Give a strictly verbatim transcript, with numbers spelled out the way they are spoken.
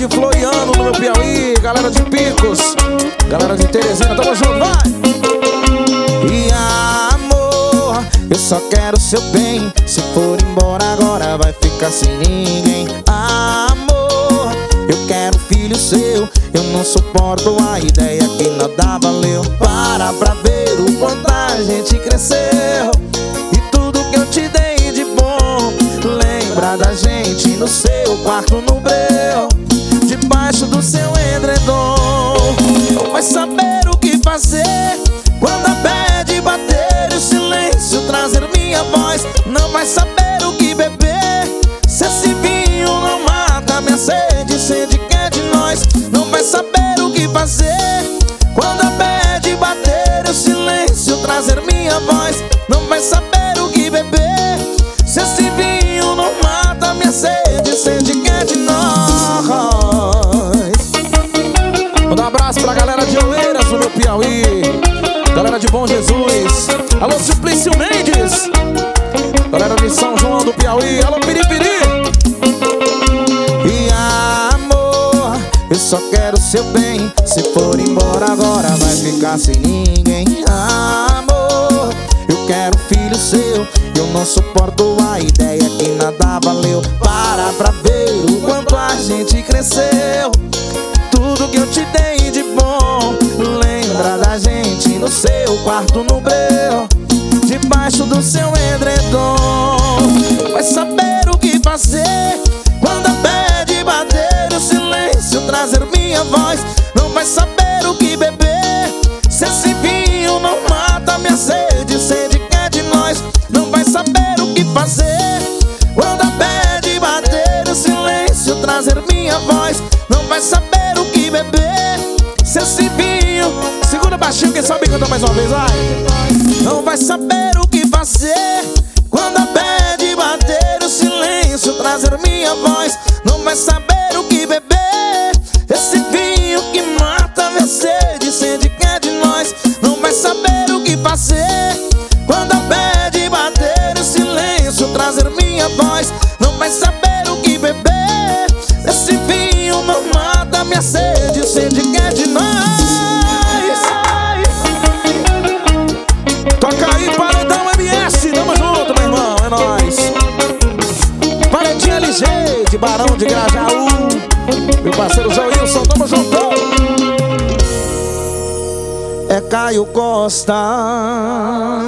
de Floriano, no meu Piauí. Galera de Picos, galera de Teresina, tamo junto, vai! E amor, eu só quero seu bem. Se for embora agora vai ficar sem ninguém. Amor, eu quero filho seu. Eu não suporto a ideia que nada valeu. Para pra ver o quanto a gente cresceu. E tudo que eu te dei de bom. Lembra da gente no seu quarto no breu, debaixo do seu edredom. Não vai saber o que fazer quando a bad bater e o silêncio trazer minha voz. Não vai saber o que beber se esse vinho não mata minha sede, sede que é de nós. Não vai saber o que fazer quando a bad bater e o silêncio trazer minha voz. Não vai saber o que beber se esse vinho não mata minha sede, sede que é de nós. Manda um abraço pra galera de Oeiras, no meu Piauí. Galera de Bom Jesus. Alô, Simplício Mendes. Galera de São João do Piauí. Alô, Piripiri. E amor, eu só quero seu bem. Se for embora agora vai ficar sem ninguém. Amor, eu quero filho seu. Eu não suporto a ideia que nada valeu. Para pra ver o quanto a gente cresceu. Tudo que eu te dei de bom. Lembra da gente no seu quarto no breu, debaixo do seu edredom. Vai saber o que fazer quando a bad bater o silêncio trazer minha voz. Não vai saber o que beber se esse vinho não mata minha sede, sede que é de nós. Não vai saber o que fazer quando a bad bater o silêncio trazer minha voz. Não vai saber o que beber se esse vinho... Segura baixinho, quem sabe canta mais uma vez, vai! Não vai saber o que fazer quando a bad bater o silêncio trazer minha voz. Não vai saber o que beber esse vinho que mata minha sede, sede que é de nós. Não vai saber o que fazer quando a bad bater o silêncio trazer minha voz. Não vai saber o que beber esse vinho não mata minha sede, sede que é de nós. Toca aí, Paredão M S, tamo junto, meu irmão, é nóis. Paredinho L G, de Barão de Grajaú. Meu parceiro João Wilson, tamo junto. É Caio Costa.